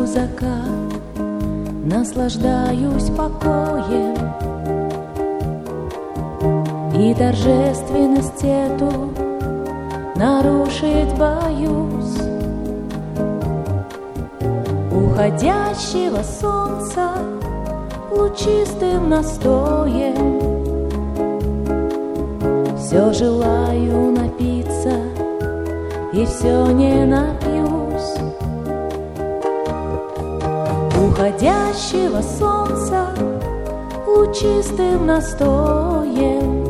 закат, наслаждаюсь покоем, и торжественность эту нарушить боюсь. Уходящего солнца лучистым настоем все желаю напиться, и все не напьюсь. Уходящего солнца лучистым настоем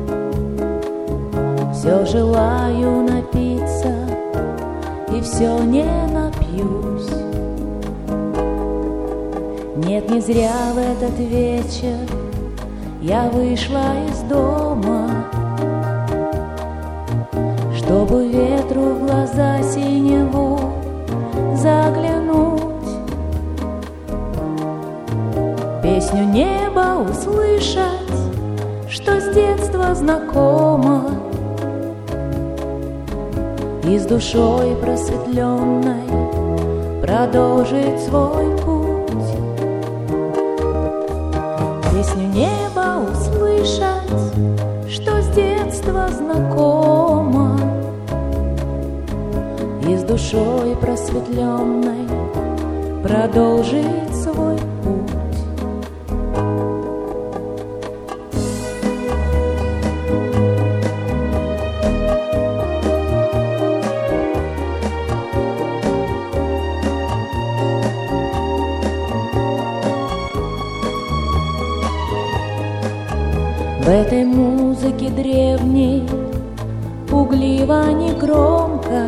все желаю напиться, и все не напьюсь. Нет, не зря в этот вечер я вышла из дома, чтобы ветру в глаза синеву заглянуть, песню неба услышать, что с детства знакома, и с душой просветленной продолжить свой путь. Песню неба услышать, что с детства знакома, и с душой просветленной продолжить свой путь. В этой музыке древней, пугливо негромкой,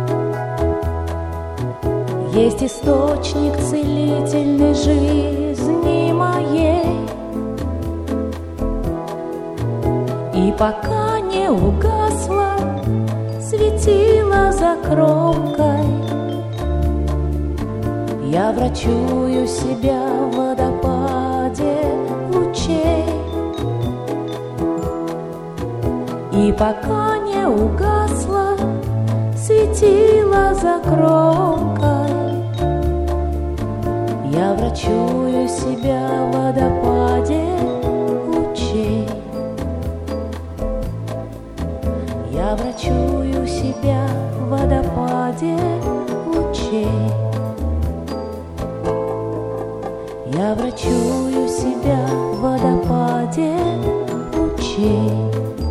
есть источник целительной жизни моей. И пока не угасло светило за кромкой, я врачую себя в водопаде лучей. И пока не угасло светило за кромкой, я врачую себя в водопаде лучей. Я врачую себя в водопаде лучей. Я врачую себя в водопаде лучей.